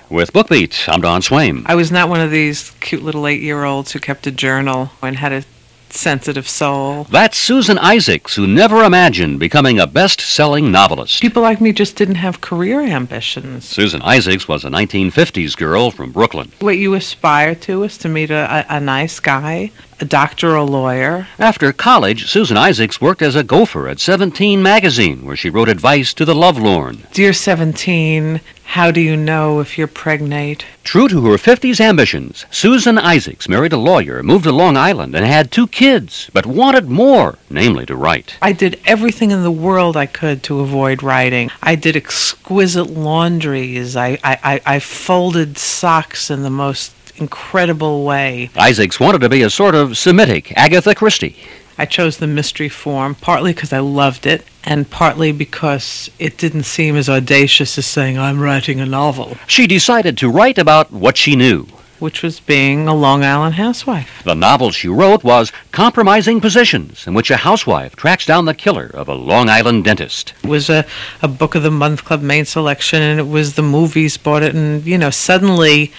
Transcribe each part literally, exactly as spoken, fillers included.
With BookBeat, I'm Don Swaim. I was not one of these cute little eight-year-olds who kept a journal and had a sensitive soul. That's Susan Isaacs, who never imagined becoming a best-selling novelist. People like me just didn't have career ambitions. Susan Isaacs was a nineteen fifties girl from Brooklyn. What you aspire to is to meet a, a, a nice guy, a doctor or a lawyer. After college, Susan Isaacs worked as a gopher at Seventeen magazine, where she wrote advice to the lovelorn. Dear Seventeen, how do you know if you're pregnant? True to her fifties ambitions, Susan Isaacs married a lawyer, moved to Long Island, and had two kids, but wanted more, namely to write. I did everything in the world I could to avoid writing. I did exquisite laundries. I, I, I, I folded socks in the most incredible way. Isaacs wanted to be a sort of Semitic Agatha Christie. I chose the mystery form, partly because I loved it, and partly because it didn't seem as audacious as saying, I'm writing a novel. She decided to write about what she knew, which was being a Long Island housewife. The novel she wrote was Compromising Positions, in which a housewife tracks down the killer of a Long Island dentist. It was a, a Book of the Month Club main selection, and it was the movies bought it, and, you know, suddenly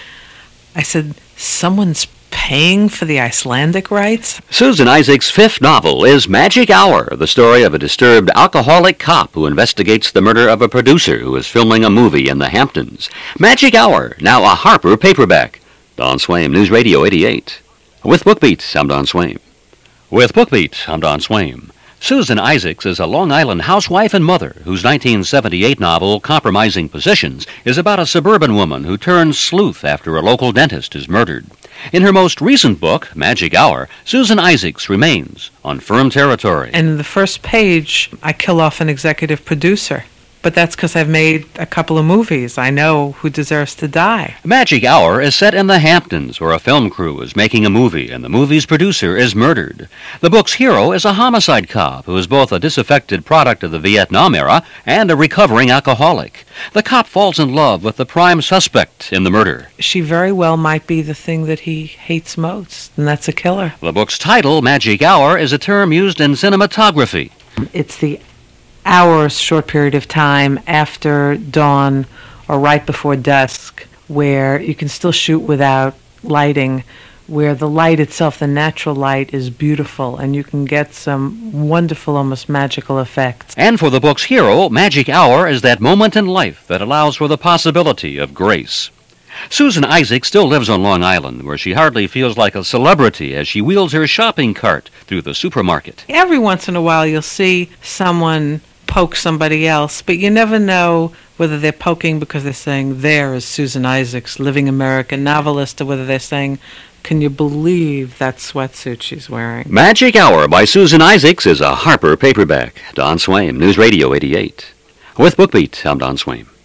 I said, someone's paying for the Icelandic rights? Susan Isaacs' fifth novel is Magic Hour, the story of a disturbed alcoholic cop who investigates the murder of a producer who is filming a movie in the Hamptons. Magic Hour, now a Harper paperback. Don Swaim, News Radio eighty-eight. With BookBeat, I'm Don Swaim. With BookBeat, I'm Don Swaim. Susan Isaacs is a Long Island housewife and mother whose nineteen seventy-eight novel, Compromising Positions, is about a suburban woman who turns sleuth after a local dentist is murdered. In her most recent book, Magic Hour, Susan Isaacs remains on firm territory. And in the first page, I kill off an executive producer. But that's because I've made a couple of movies. I know who deserves to die. Magic Hour is set in the Hamptons, where a film crew is making a movie, and the movie's producer is murdered. The book's hero is a homicide cop who is both a disaffected product of the Vietnam era and a recovering alcoholic. The cop falls in love with the prime suspect in the murder. She very well might be the thing that he hates most, and that's a killer. The book's title, Magic Hour, is a term used in cinematography. It's the hour, short period of time after dawn or right before dusk, where you can still shoot without lighting, where the light itself, the natural light, is beautiful, and you can get some wonderful, almost magical effects. And for the book's hero, Magic Hour is that moment in life that allows for the possibility of grace. Susan Isaacs still lives on Long Island, where she hardly feels like a celebrity as she wheels her shopping cart through the supermarket. Every once in a while you'll see someone poke somebody else, but you never know whether they're poking because they're saying, there is Susan Isaacs, living American novelist, or whether they're saying, can you believe that sweatsuit she's wearing? Magic Hour by Susan Isaacs is a Harper paperback. Don Swaim, News Radio eighty-eight. With BookBeat, I'm Don Swaim.